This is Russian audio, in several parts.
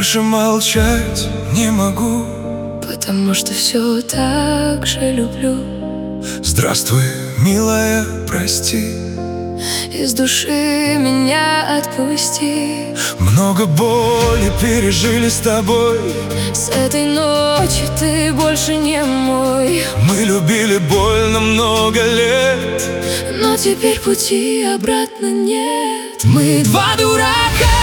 больше молчать не могу, потому что все так же люблю. Здравствуй, милая, прости, Из души меня отпусти. много боли пережили с тобой. С этой ночи ты больше не мой. Мы любили больно много лет, но теперь пути обратно нет. мы два дурака,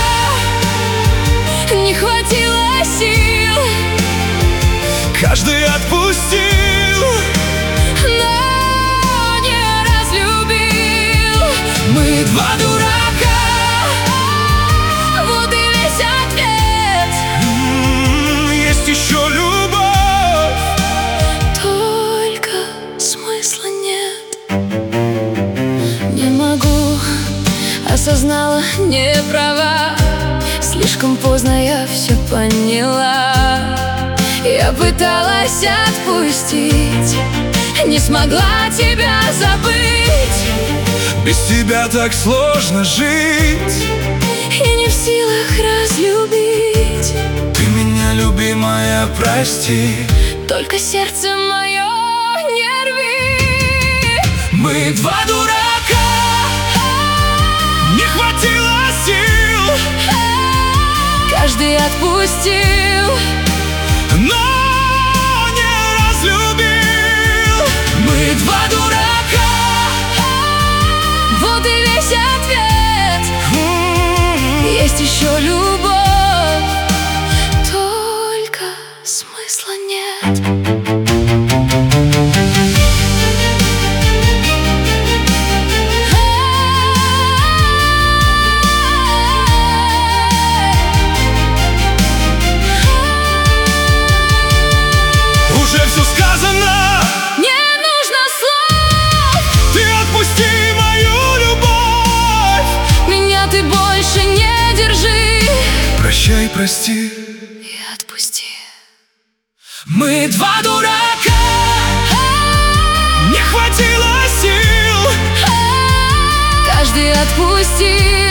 не хватило сил, каждый отпустил, но не разлюбил. мы два дурака, вот и весь ответ. Есть еще любовь, только смысла нет. Не могу, осознала, не права. Слишком поздно я все поняла. Я пыталась отпустить, не смогла тебя забыть. без тебя так сложно жить. И не в силах разлюбить. Ты меня, любимая, прости, Только сердце мое не рви. мы два дурака, не хватило сил, Каждый отпустил, но не разлюбил. Мы два дурака, вот и весь ответ. Есть еще любовь, только смысла нет. уже все сказано, Не нужно слов, ты отпусти мою любовь. меня ты больше не держи. Прощай, прости, И отпусти. мы два дурака, не хватило сил, Каждый отпустил,